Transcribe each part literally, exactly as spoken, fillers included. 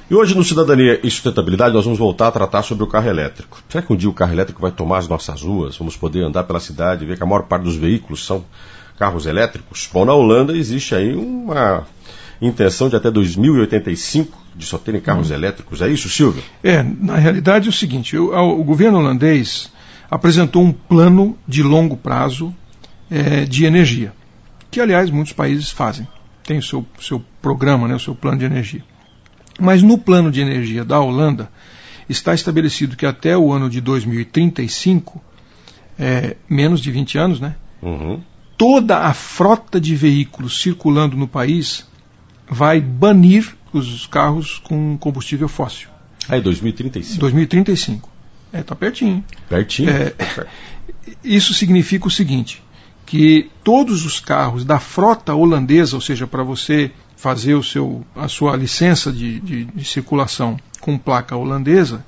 E hoje no Cidadania e Sustentabilidade nós vamos voltar a tratar sobre o carro elétrico. Será que um dia o carro elétrico vai tomar as nossas ruas? Vamos poder andar pela cidade e ver que a maior parte dos veículos são carros elétricos? Bom, na Holanda existe aí uma intenção de até dois mil e oitenta e cinco de só terem carros hum. elétricos. É isso, Silvio? É, na realidade é o seguinte, o, o governo holandês apresentou um plano de longo prazo é, de energia, que aliás muitos países fazem. Tem o seu, seu programa, né, o seu plano de energia. Mas no plano de energia da Holanda está estabelecido que até o ano de dois mil e trinta e cinco, é, menos de vinte anos, né, uhum. toda a frota de veículos circulando no país vai banir os carros com combustível fóssil. Ah, é dois mil e trinta e cinco? dois mil e trinta e cinco. É, está pertinho. Pertinho? É, isso significa o seguinte, que todos os carros da frota holandesa, ou seja, para você fazer o seu, a sua licença de, de, de circulação com placa holandesa,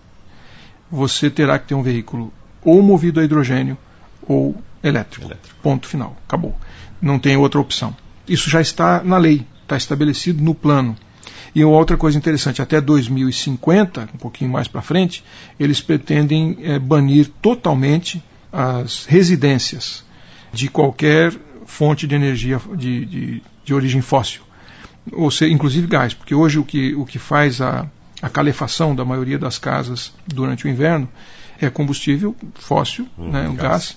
você terá que ter um veículo ou movido a hidrogênio ou elétrico. elétrico. Ponto final. Acabou. Não tem outra opção. Isso já está na lei, está estabelecido no plano. E uma outra coisa interessante, até dois mil e cinquenta, um pouquinho mais para frente, eles pretendem é, banir totalmente as residências de qualquer fonte de energia de, de, de origem fóssil. Ou seja, inclusive gás, porque hoje o que, o que faz a, a calefação da maioria das casas durante o inverno é combustível fóssil, hum, né, o gás. gás,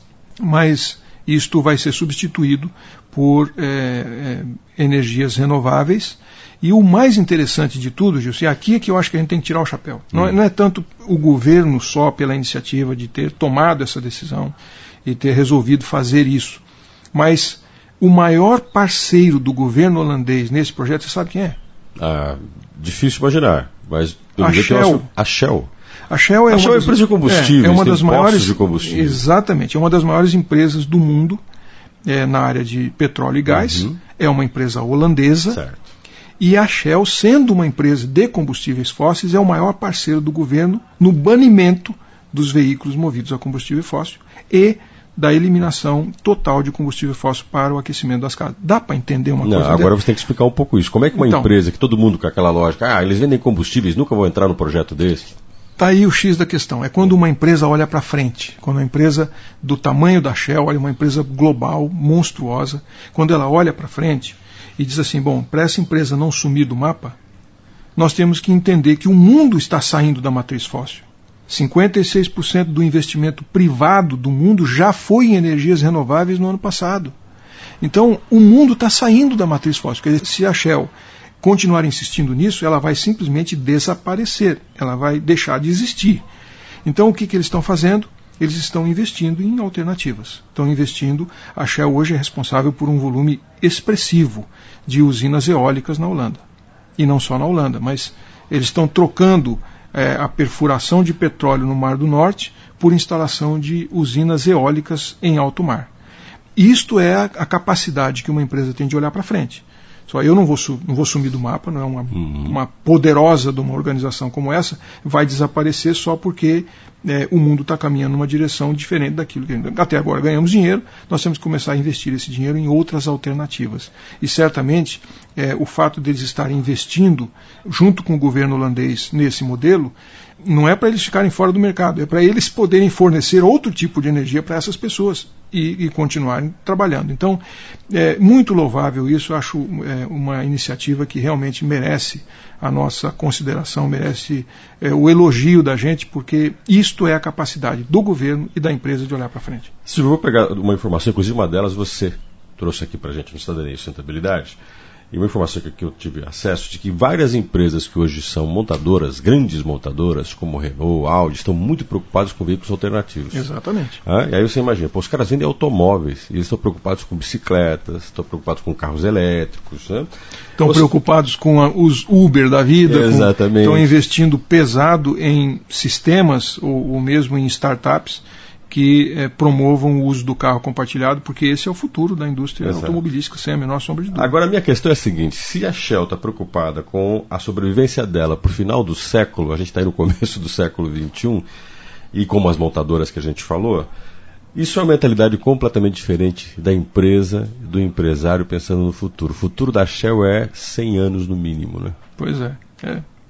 mas isto vai ser substituído por é, é, energias renováveis. E o mais interessante de tudo, Gilson, aqui é que eu acho que a gente tem que tirar o chapéu. Hum. Não, é, não é tanto o governo só pela iniciativa de ter tomado essa decisão e ter resolvido fazer isso, mas o maior parceiro do governo holandês nesse projeto, você sabe quem é? Ah, difícil imaginar, mas a Shell. a Shell. A Shell é a uma Shell das, é empresa de combustíveis, é, é uma das maiores, de combustível. Exatamente, é uma das maiores empresas do mundo é, na área de petróleo e gás. Uhum. É uma empresa holandesa. Certo. E a Shell, sendo uma empresa de combustíveis fósseis, é o maior parceiro do governo no banimento dos veículos movidos a combustível fóssil e da eliminação total de combustível fóssil para o aquecimento das casas. Dá para entender uma Não, coisa? Agora dela? Você tem que explicar um pouco isso. Como é que uma então, empresa, que todo mundo com aquela lógica, ah, eles vendem combustíveis, nunca vão entrar no projeto desse? Está aí o X da questão. É quando uma empresa olha para frente, quando uma empresa do tamanho da Shell, olha uma empresa global, monstruosa, quando ela olha para frente e diz assim, bom, para essa empresa não sumir do mapa, nós temos que entender que o mundo está saindo da matriz fóssil. cinquenta e seis por cento do investimento privado do mundo já foi em energias renováveis no ano passado. Então, o mundo está saindo da matriz fóssil. Quer dizer, se a Shell continuar insistindo nisso, ela vai simplesmente desaparecer, ela vai deixar de existir. Então, o que, que eles estão fazendo? Eles estão investindo em alternativas. Estão investindo, a Shell hoje é responsável por um volume expressivo de usinas eólicas na Holanda. E não só na Holanda, mas eles estão trocando é, a perfuração de petróleo no Mar do Norte por instalação de usinas eólicas em alto mar. Isto é a, a capacidade que uma empresa tem de olhar para frente. Só eu não vou, não vou sumir do mapa, não é uma, uhum. uma poderosa de uma organização como essa, vai desaparecer só porque é, o mundo está caminhando numa direção diferente daquilo que até agora ganhamos dinheiro, nós temos que começar a investir esse dinheiro em outras alternativas. E certamente é, o fato deles estarem investindo junto com o governo holandês nesse modelo, não é para eles ficarem fora do mercado, é para eles poderem fornecer outro tipo de energia para essas pessoas e, e continuarem trabalhando. Então, é muito louvável isso, acho é, uma iniciativa que realmente merece a nossa consideração, merece é, o elogio da gente, porque isto é a capacidade do governo e da empresa de olhar para frente. Silvio, eu vou pegar uma informação, inclusive uma delas você trouxe aqui para a gente no Cidadania e Sustentabilidade. E uma informação que eu tive acesso de que várias empresas que hoje são montadoras, grandes montadoras, como Renault, Audi, estão muito preocupadas com veículos alternativos. Exatamente. Ah, e aí você imagina, pô, os caras vendem automóveis, e eles estão preocupados com bicicletas, estão preocupados com carros elétricos. Né? Estão Os... preocupados com a, os Uber da vida, Exatamente. Com, estão investindo pesado em sistemas ou, ou mesmo em startups que eh, promovam o uso do carro compartilhado, porque esse é o futuro da indústria Exato. automobilística, sem a menor sombra de dúvida. Agora, a minha questão é a seguinte, se a Shell está preocupada com a sobrevivência dela para o final do século, a gente está aí no começo do século vinte e um, e como as montadoras que a gente falou, isso é uma mentalidade completamente diferente da empresa, do empresário pensando no futuro. O futuro da Shell é cem anos no mínimo, né? Pois é, é.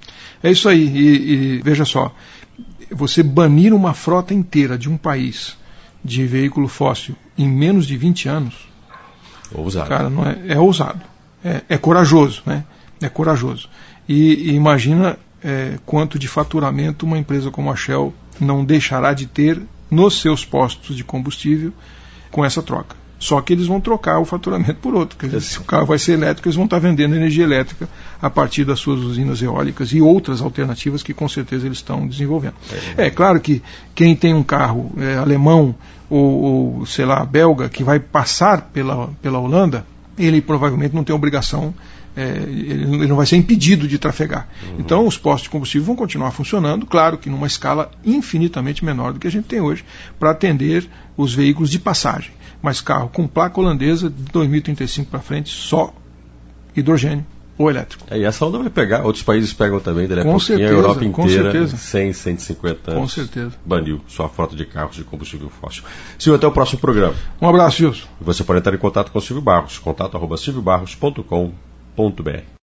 É isso aí. E, e veja só, você banir uma frota inteira de um país de veículo fóssil em menos de vinte anos, ousado. Cara, não é, é ousado. É, é corajoso, né? É corajoso. E, e imagina é, quanto de faturamento uma empresa como a Shell não deixará de ter nos seus postos de combustível com essa troca. Só que eles vão trocar o faturamento por outro. Quer dizer, se o carro vai ser elétrico, eles vão estar vendendo energia elétrica a partir das suas usinas eólicas e outras alternativas que com certeza eles estão desenvolvendo. É, é claro que quem tem um carro é, alemão ou, ou, sei lá, belga, que vai passar pela, pela Holanda, ele provavelmente não tem obrigação, é, ele, ele não vai ser impedido de trafegar. Uhum. Então os postos de combustível vão continuar funcionando, claro que numa escala infinitamente menor do que a gente tem hoje, para atender os veículos de passagem. Mas carro com placa holandesa de dois mil e trinta e cinco para frente, só hidrogênio ou elétrico. É, e essa onda vai pegar, outros países pegam também, daí a pouquinho, certeza, a Europa inteira, certeza. cem, cento e cinquenta anos, com certeza. baniu sua frota de carros de combustível fóssil. Silvio, até o próximo programa. Um abraço, Gilson. Você pode entrar em contato com o Silvio Barros, contato arroba silvio barros ponto com ponto br.